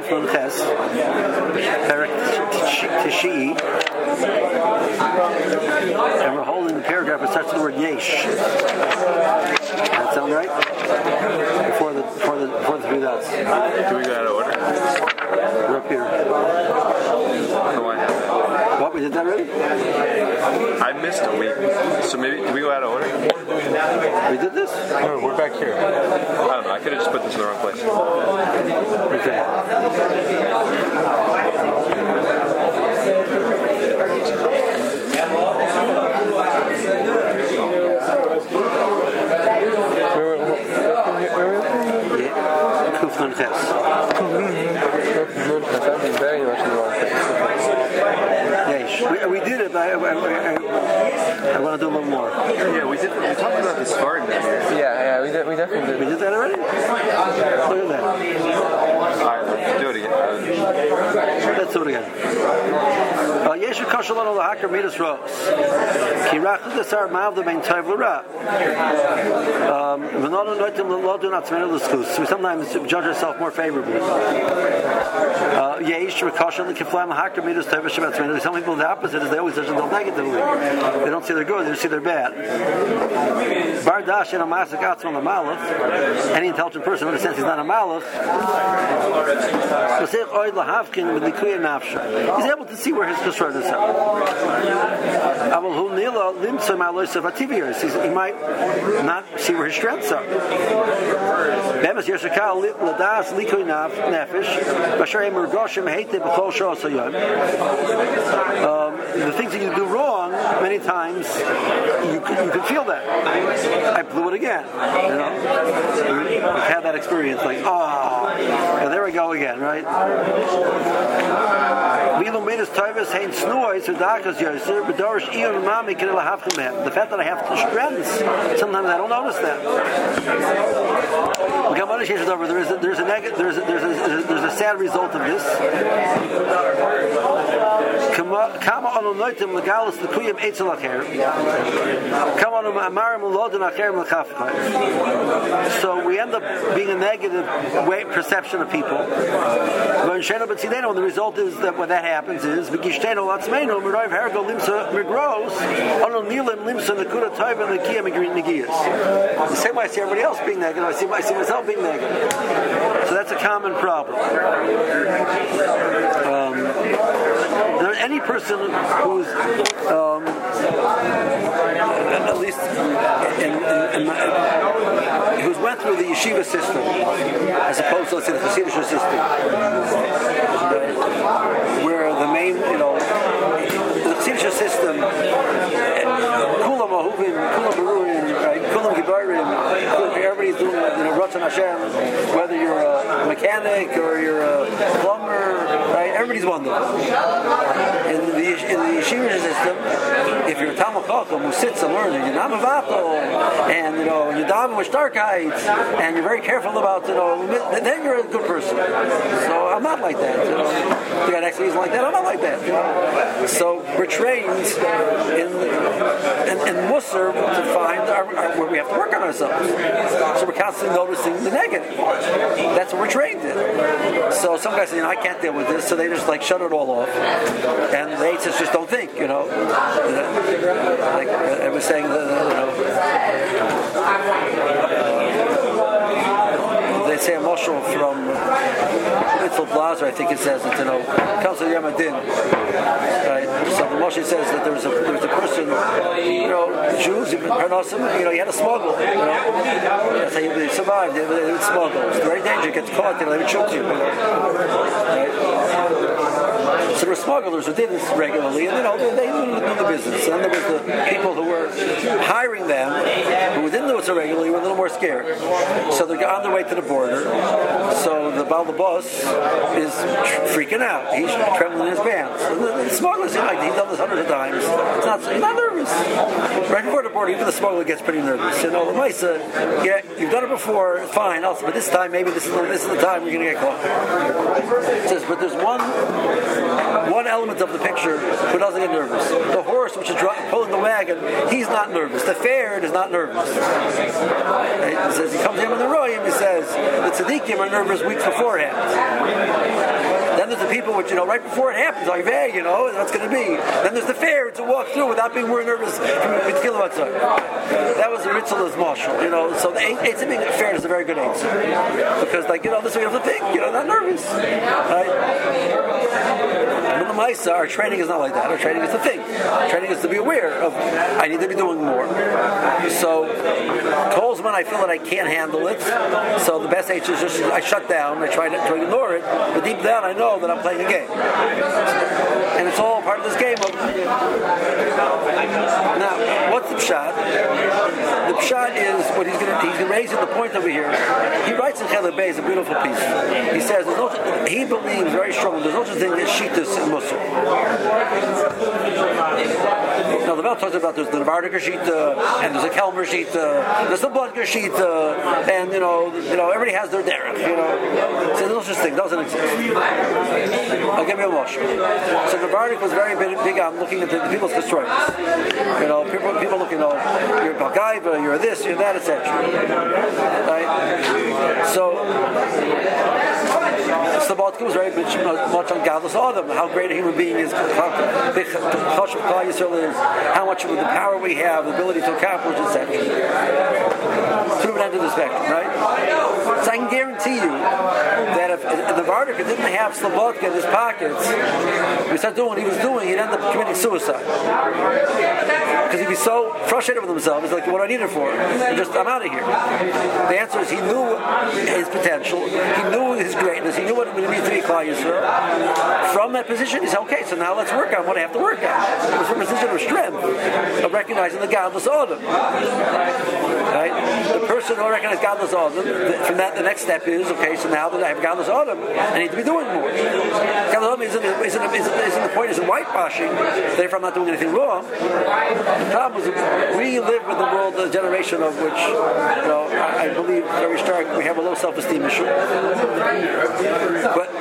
Kufman Ches, Perik Tishi, and we're holding the paragraph that starts with the word Yesh. That sound right? Before the three dots. Do we go out of order? We're up here. What, we did that already? I missed a week. So maybe, do we go out of order? We did this? No, we're back here. I don't know. I could have just put this in the wrong place. Okay. Kufman Ches. We did it, but I want to do a little more. Yeah, we did. We talked about this garden here. Yeah, we definitely did. We did that already? Look at that. Alright, let's do it again. Let's do it again. Yeshu kashalon ol hakar midas ros. Ki rachud asar ma'av the main tayv l'ra. V'nono noitim lo do not tzmenu l'skus. We sometimes judge ourselves more favorably. Yesh rekashalon l'kiflam hakar midas tayv l'shabat tzmenu. Some people, the opposite is they always judge themselves negatively. They don't see they're good, they just see they're bad. Bar dash in a masak atzman l'malach. Any intelligent person understands he's not a malach. He's able to see where his chesronos are. He might not see where his strengths are. The things that you do wrong, many times you can feel that. I blew it again. You know, we've had that experience. Like, and there we go again, right? The fact that I have two strengths, sometimes I don't notice that. There's a sad result of this. So we end up being a negative perception of people. And the result is that what that happens is the same way I see everybody else being negative, I see myself being negative. So that's a common problem. Any person who's at least who's went through the yeshiva system as opposed to, let's say, the Hasidic system, where the main, the Hasidic system, kulam ahuvin, kulam berurin, kulam gibarim, everybody's doing Ratzon Hashem, whether you're a mechanic or you're a plumber, right? Everybody's wonderful. In the yeshiva system, if you're a Talmud Chacham who sits and learns, you're not mavatal, and you're davening with starkheit, and you're very careful about, then you're a good person. So I'm not like that. The guy next to me is like that. I'm not like that. So we're trained in Musar to find where we have to work on ourselves. So we're constantly noticing the negative. That's what we're trained in. So some guys say, I can't deal with this, so they just shut it all off. And the eights just don't think, Like I was saying, they say a mashal from Itzel Blazer, I think it says it, comes to Yom Adin. Right? So the mashal says that there was a person, Jews, he had a smuggle. That's how they survived. They would smuggle. It's very dangerous. Gets caught, they would shoot you. Right? So there were smugglers who did this regularly, and they knew the business. And then there was the people who were hiring them, who didn't do it so regularly, were a little more scared. So they're on their way to the border. So the Baal Boss is freaking out. He's trembling in his pants. And the smugglers, he's done this hundreds of times. He's not nervous. Right before the border, even the smuggler gets pretty nervous. The Maisa, you've done it before, fine. Also, but this time, maybe this is the time we're going to get caught. It says, but there's one element of the picture who doesn't get nervous. The horse, which is pulling the wagon, he's not nervous. The fared is not nervous. It says he comes in with the royim. He says the tzaddikim are nervous weeks beforehand. people which, right before it happens, like, hey, what's going to be. Then there's the fair to walk through without being more nervous from B'tchila Matzah. That was the Ritzel's marshal, So the Eitz being fair is a very good answer. Because, this way you have to think, not nervous. Right? Our training is not like that. Our training is to think. Training is to be aware of, I need to be doing more. So, calls when I feel that I can't handle it. So the best answer is just, I shut down, I try to ignore it, but deep down I know that I'm playing a game. And it's all part of this game. Now, what's the pshat? The pshat is what he's raising the point over here. He writes in Chelek Beis a beautiful piece. He says, he believes very strongly, there's no such thing as Shittas in Musar. Now the Vel talks about there's the Navardiker Shita, and there's a Kelmer Shita, there's the Bloodger Shita, and everybody has their derech, So there's no such thing, doesn't exist. I'll give you a mush. So Navardik was very big on looking at the people's historians. People looking, you're a Balgaiva, you're this, you're that, etc. Right? So Slobodka was very much on Gadlus Adam, how great a human being is, how big Klal Yisrael is, how much of the power we have, the ability to accomplish, etc. Through an end of the spectrum, right? So I can guarantee you that if the Vardika didn't have Slobodka in his pockets, he started doing what he was doing, he'd end up committing suicide. Because he'd be so frustrated with himself, he's like, what do I need it for? I'm out of here. The answer is he knew his potential, he knew his greatness, he knew what it would be to be Klal Yisrael. From that position, he said, okay, so now let's work on what I have to work on. It was from a position of strength, of recognizing the godless Adam. Right? The person who recognizes godless Adam, from that, the next step is, okay, so now that I have godless Adam, I need to be doing more. Godless Adam isn't the point, isn't whitewashing, therefore I'm not doing anything wrong. The problem is we live in the world, the generation of which, I believe very strong, we have a low self-esteem issue. But,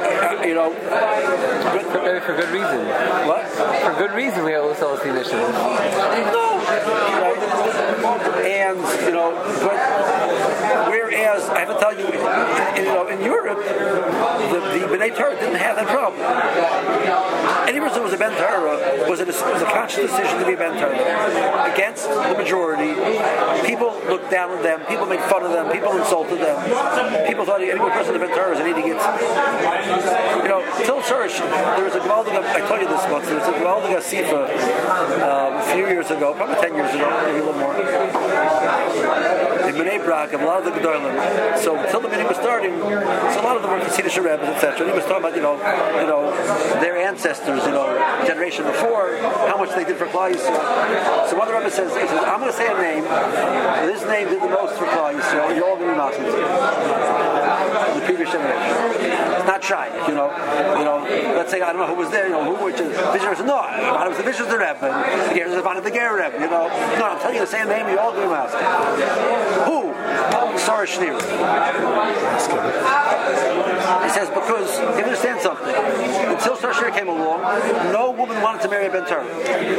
for good reason. What? For good reason we have low self-esteem issue. No. Right? And, but whereas, I have to tell you, in Europe, the B'nai Torah didn't have that problem. Any person who was a Ben Torah was a conscious decision to be a Ben Torah. Against the majority, people looked down on them, people made fun of them, people insulted them. People thought any person in the Ben Torah is an idiot. Till Shurish, there was a Gvaldiga, I told you this once, there was a Gvaldiga Sifa a few years ago, probably 10 years ago, maybe a little more, in Bnei Brak, of a lot of the Gedolim. So until the meeting was starting, so a lot of them were Hasidic Rebbes, etc. And he was talking about, their ancestors, generation before, how much they did for Klal Yisrael. So one of the Rebbe says, I'm going to say a name, this name did the most for Klal Yisrael, you're all going to be Muslims. The previous generation. It's not shy, let's say, I don't know who was there, which is Vishnu. No, it was the Vishnu Rebbe, and the Ger was the Ger Rebbe, No, I'm telling you the same name, you're all going to be Muslims. Who? Sarah Schneer. He says, because, you understand something, until Sarah Schneer came along, no woman wanted to marry a Ben Torah.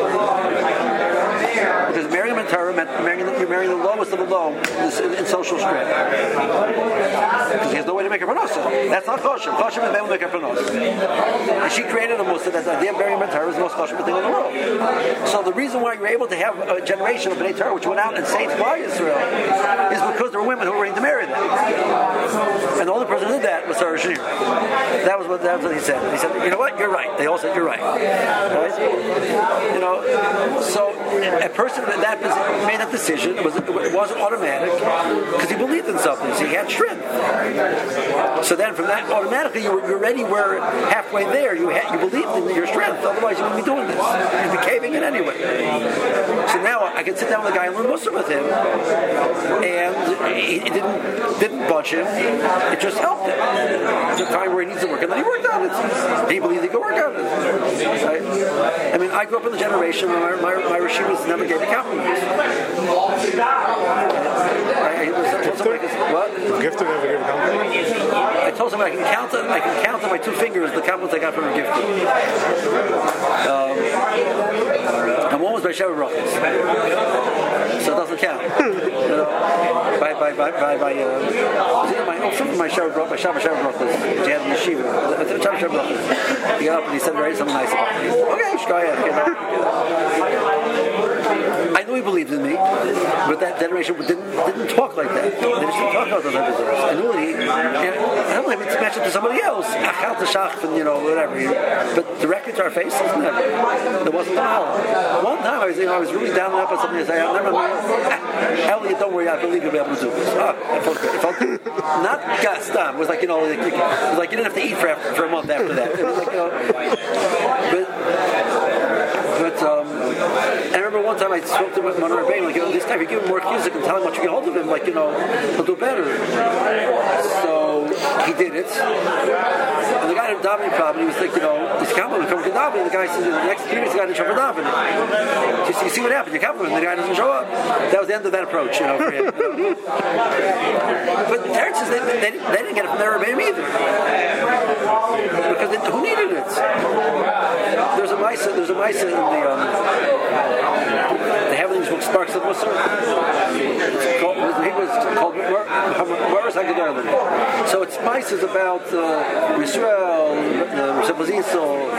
Because marrying a Ben Torah meant you're marrying the lowest of the low in social strength. Because he has no way to make a panosa. That's not kosher. Kosher is able to make a panosa. And she created a musa that the idea of marrying a Ben Torah is the most kosher thing in the world. So the reason why you're able to have a generation of Bnei Torah which went out and saved Klal Yisrael is because there were women who were ready to marry them. And the only person who did that was Sarah Schneer. That was what he said. He said, you know what? You're right. They all said, you're right. Right? So a person that made that decision, it wasn't automatic because he believed in something. So he had strength. So then from that, automatically you already were halfway there. You believed in your strength. Otherwise you wouldn't be doing this. You'd be caving in anyway. So now I can sit down with a guy and learn Muslim with him. And he didn't budge him. It just helped him to find where he needs to work, and then he worked on it. And he believed he could work on it. Right? I mean, I grew up in the generation where my Rishivas never gave me compliments. What? Gifted never gave compliments? I told somebody I can count on my two fingers the compliments I got from a gifted. And one was by Sheva Brachos. So it doesn't count. By some of my Shabbat brachas, which he had in the yeshiva, the Shabbat brachas, he got up and he said something nice about me. Okay, shkoyach, I knew he believed in me, but that generation didn't talk like that. They just didn't talk about those episodes. I knew I don't have to match it to somebody else. Achal Tashach and whatever. But directly to our faces, never. There wasn't a knowledge. One time I was really down and up on something. I said, Elliot, don't worry, I believe you'll be able to do this. It felt not gastam. It was like, it was like you didn't have to eat for a month after that. It was like, But I remember one time I spoke to Manar Bain, this guy, if you give him more music and tell him what you get hold of him, he'll do better. So he did it. And the guy had a davening problem. He was like, he's coming to daven. The guy says, the next few minutes, the guy didn't show up for davening. You see what happened? You come and the guy doesn't show up. That was the end of that approach, for him. But the Teretz, they didn't get it from their Rebbeim either. Because who needed it? There's a Maisa in the Heavenly Book, Sparks of Musar. He was called Maris HaGedolim. So it's Maisas about Yisrael, Rosh Hashanah,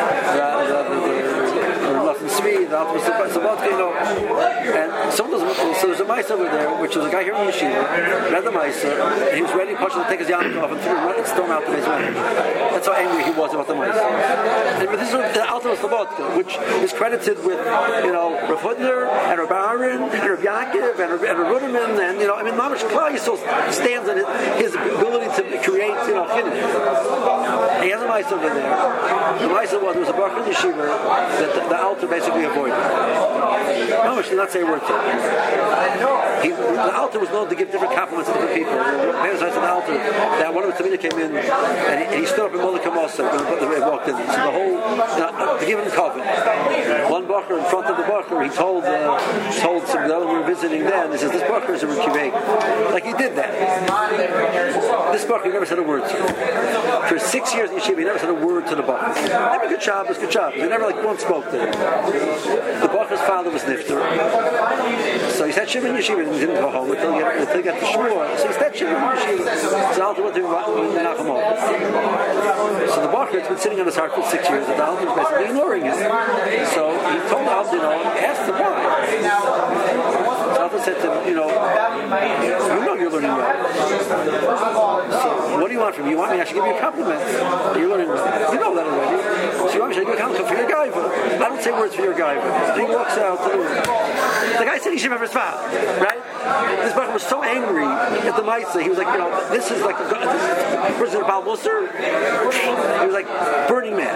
the Svi, the Alpha Sabatka, and some of those. So there's a Maisa over there, which was a guy here in Yeshiva, read the Maisa, and he was ready to take his yarmulke off and throw him out the basement. That's how angry he was about the Maisa. But this is the Alpha Sabatka, which is credited with, Rav Hudner and Rav Aaron and Rav Yaakov and Rav Ruderman, and Mamash Klal Yisrael stands on his ability to create, chinuch. He has a Maisa over there. The Maisa was there was a Baruch in the Yeshiva that the Alter basically avoided. Mamash did not say a word to him. The Alter was known to give different compliments to different people. Parents said to the Alter that one of the Tamina came in and he stood up in Molech Mosa when they walked in. So the whole, to give him cover. One Bacher in front of the Bacher, he told some of the other we were visiting then, he says, this Bacher is a Rukivek. Like he did that. This Bacher never said a word to him. For 6 years in Yeshiva, he never said a word to the Bacher. Every good job. He never once spoke to him. The Bacher's father was Nifter. So he said Shiva in Yeshiva and he didn't go home until he got to Shmuel. So he said Shiva in Yeshiva. So Alter went to Menachem. So the Bacher has been sitting on his heart for 6 years. The Alter was basically ignoring him. So he told Alter, ask the boy. So Alter said to him, you're learning well. So what do you want from me? You want me? I should give you a compliment. You're learning well. You know that already. So you want me to give you a compliment for your gaiva? I don't say words for your gaiva. And he walks out. The guy said he should have his father, right? This brother was so angry at the Maisa. He was like, this is like President Baal Musar. He was like Burning Man.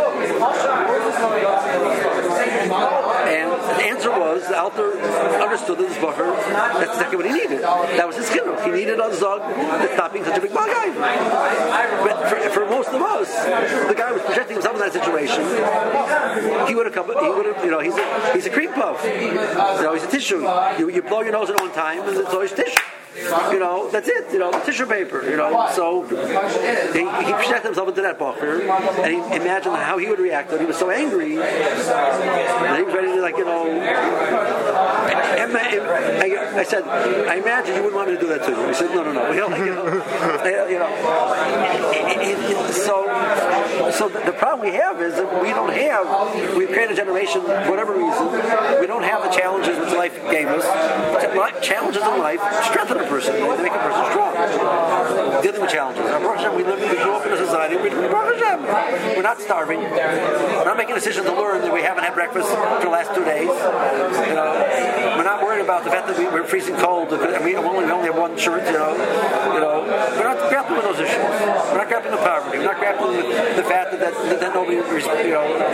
And the answer was, the Alter understood that this Bacher, that's exactly what he needed. That was his chinuch. He needed a zog that's not being such a big bad guy. But for most of us, the guy was projecting himself in that situation. He would have come. He's a cream puff. He's a tissue. You blow your nose at one time, and it's always tissue. That's it. Tissue paper. So he projected himself into that Bacher, and he imagined how he would react. That he was so angry, and he was ready to I said, I imagine you wouldn't want me to do that to you. He said, no. So the problem we have is that we've created a generation, for whatever reason, we don't have the challenges that life gave us. Challenges in life strengthen a person. They make a person strong. Dealing with challenges. We grew up in a society. We're not starving. We're not making a decision to learn that we haven't had breakfast for the last 2 days. We're not worried about the fact that we're freezing cold and we only have one shirt. We're not grappling with those issues. We're not grappling with poverty. We're not grappling with the fact that nobody is expecting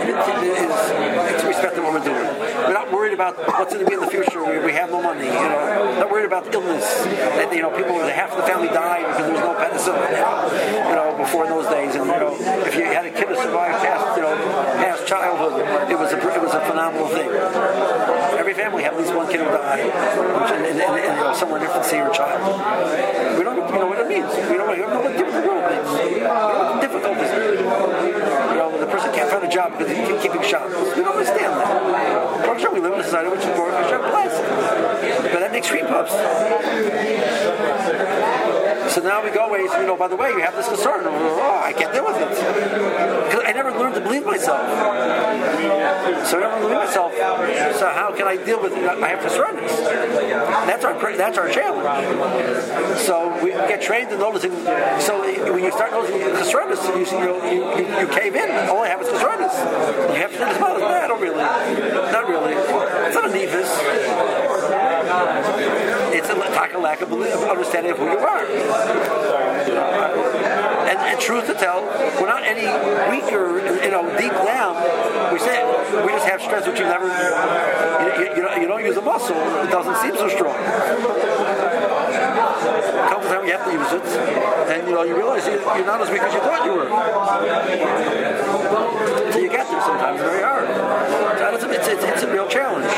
what we're doing. We're not worried about what's going to be in the future. We have no money. We're not worried about illness. That half of the family died because there was no penicillin. Before in those days, and if you had a kid who survived past childhood, it was a phenomenal thing. Every family had at least one kid who died, somewhere in infancy or child. We don't know what it means. We don't know what the world means. We don't know what the difficulties are. The person can't find a job because he keeps keeping shop. We don't understand that. We live in a society which is blessed. But that makes cream puffs. So now we go away. So, by the way, you have this concern. Oh, I can't deal with it because I never learned to believe myself. So I never believe myself. So how can I deal with it? I have concern. That's our challenge. So we get trained in noticing. So when you start noticing concernus, you cave in. All I have is concernus. You have to think about it. No, I don't really. Not really. It's not a nevis. It's a lack of understanding of who you are. And truth to tell, we're not any weaker, deep down. We just have strength which you never, you don't use a muscle, it doesn't seem so strong. A couple times you have to use it, and you realize you're not as weak as you thought you were. So you get there sometimes, it's very hard. It's a real challenge.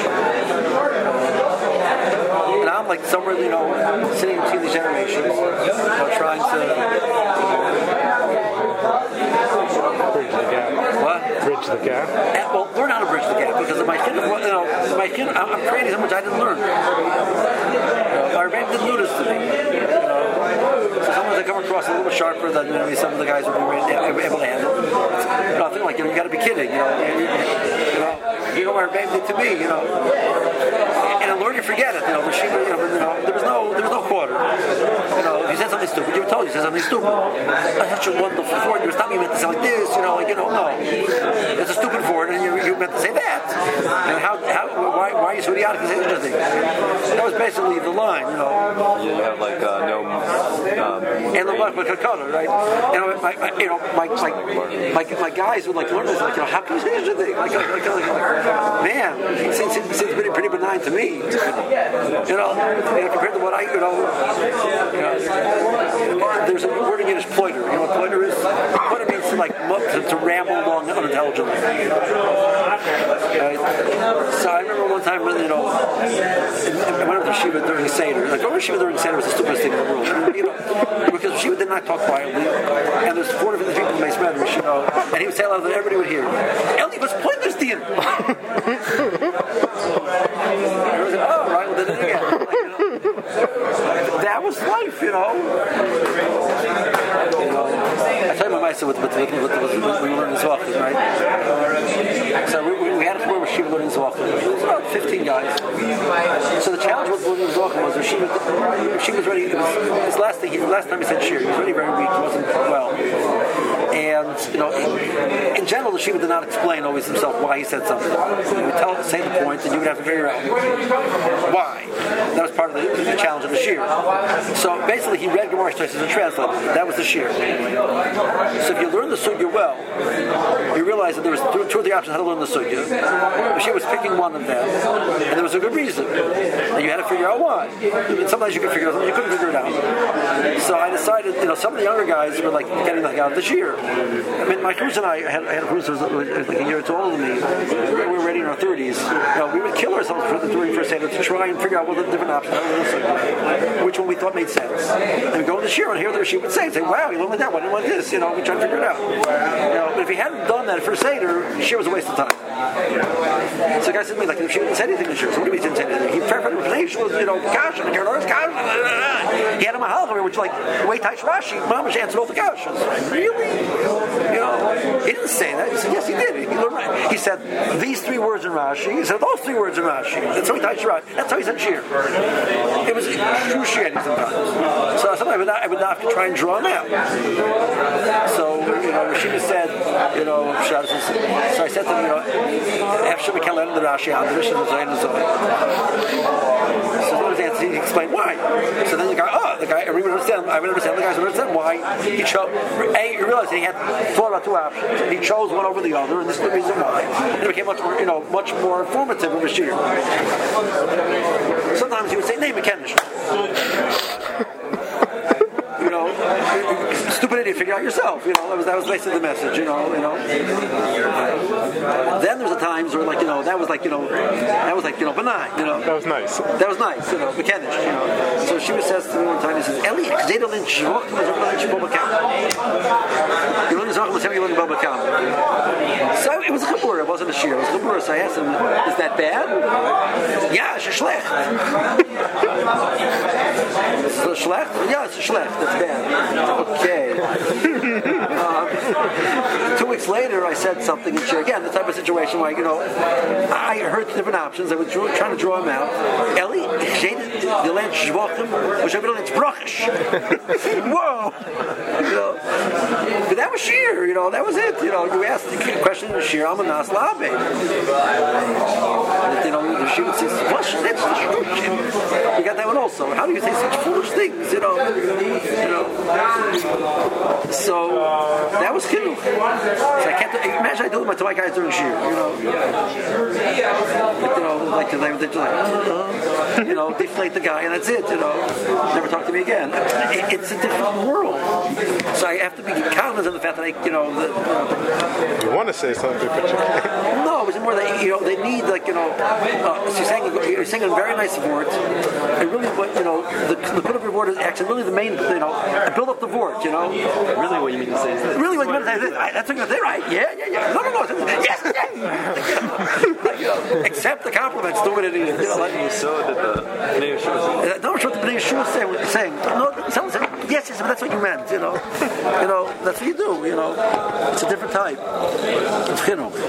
And I'm like somewhere, sitting between these generations, trying to bridge the gap. What? Bridge the gap. Well, learn how to bridge the gap because my kid, I'm creating so much I didn't learn. My brain didn't do this to me. So sometimes I come across a little sharper than maybe some of the guys would be able to handle. I think like you got to be kidding. What our baby did to me. And I learned to forget it. There was no quarter. If you said something stupid, you were told you said something stupid. That's such a wonderful word. You were telling me meant to sound like this. No. It's a stupid word, and you meant to say that. And why are you so idiotic to say such a thing? That was basically the line. You have like no. And the like color, right? My guys would like learn this. Like, how can you say such a thing? Man, it seems pretty benign to me. Compared to what there's a word in Yiddish, ploiter. You know what ploiter is? Ploiter means to ramble along unintelligently. So I remember one time when, I went up to Shiva during Seder. Like, going to Shiva during Seder was the stupidest thing in the world. Because Shiva did not talk quietly, and there's 4 different people in the Medrash, and he would say aloud that everybody would hear. Eli was pointless to him. Oh, right, well, did it again. That was life, I tell you my Maisa with we learned in Zvachim, right? So we had a floor where Shiva learned in Zvachim. It was about 15 guys. So the challenge with learning in Zvachim was she was ready. It was last time he said shir. He was really very weak. He wasn't well. And in general, the Shiva did not explain always himself why he said something. He would say the point, and you would have to figure out why. That was part of the challenge of the shir. So basically, he read Gemara Shtoyses and translated. That was the shir. So if you learn the sugya well, you realize that there was 2 or 3 options how to learn the sugya. The shir was picking one of them, and there was a good reason. And you had to figure out why. And sometimes you could figure it out, you couldn't figure it out. So I decided, some of the younger guys were like getting the out of the shir. I mean, my Cruz and I had a Cruz who was like a year or 2 older than me. We were already in our 30s. We would kill ourselves during first Seder to try and figure out what the different options are, which one we thought made sense. And we go to the shir and hear what she would say, wow, you learned like that, why didn't you want this? We try to figure it out. But if he hadn't done that at first Seder, shir was a waste of time. So the guy said to me, like, if she didn't say anything to shir, so what do you mean she didn't say anything? He prepared for the she was, kasha, and he had a mahal, which like, wait, Taish Rashi, Mamash answered all the kashas. Really? He didn't say that. He said, yes, he did. He said, these 3 words in Rashi. He said, those 3 words in Rashi. That's how he Taish Rashi. That's how he said shir. It was excruciating sometimes. So sometimes I would have to try and draw him out. So, Rashida said, so I said to him, Efshim Mekelen the Rashi on the Rishon Zoyin Zoyin. So what was the answer? He explained why. So then the guy, I would understand the guys would understand why he chose. He realized he had thought about 2 options, and he chose one over the other, and this is the reason why. And it became much more informative of a shir. Sometimes he would say, name a Kenish. Stupid idiot, figure out yourself. That was basically the message. Then there's the times where that was benign. That was nice. That was nice. Mechanic. So she says to me one time, he says, Eli, so It was a chabura, it wasn't a shir. It was a chabura. So I asked him, "Is that bad?" Yeah, it's a schlecht. It's a schlecht? Yeah, it's a schlecht. That's bad. Okay. 2 weeks later, I said something in shir again. The type of situation where I heard different options. I was trying to draw him out. Eli, the land shvachim, which I it's brachish. Whoa. But that was shir. That was it. You asked the question in shir. I'm a nas labe. The shir would say, "That's the shtuchim." We got that one also. How do you say such foolish things? So that was chinuch. So I can't imagine I do it to my guys during shir. Like they deflate the guy and that's it. Never talk to me again. It's a different world. So I have to be cognizant of the fact that You want to say something, but you can't. No, it's more that they need you're saying a very nice word. And really, what the good of your word is actually really the main. Build up the word. Really, what you mean to say is this? Really, what you mean to say is this? That's what you're saying, right? Yeah. No. Yes. Accept the compliments. Do what it is. So that the Bnei Yeshua No, what the Bnei Yeshua is saying. No, someone said, yes, but that's what you meant. That's what you do. It's a different type. It's chinuch.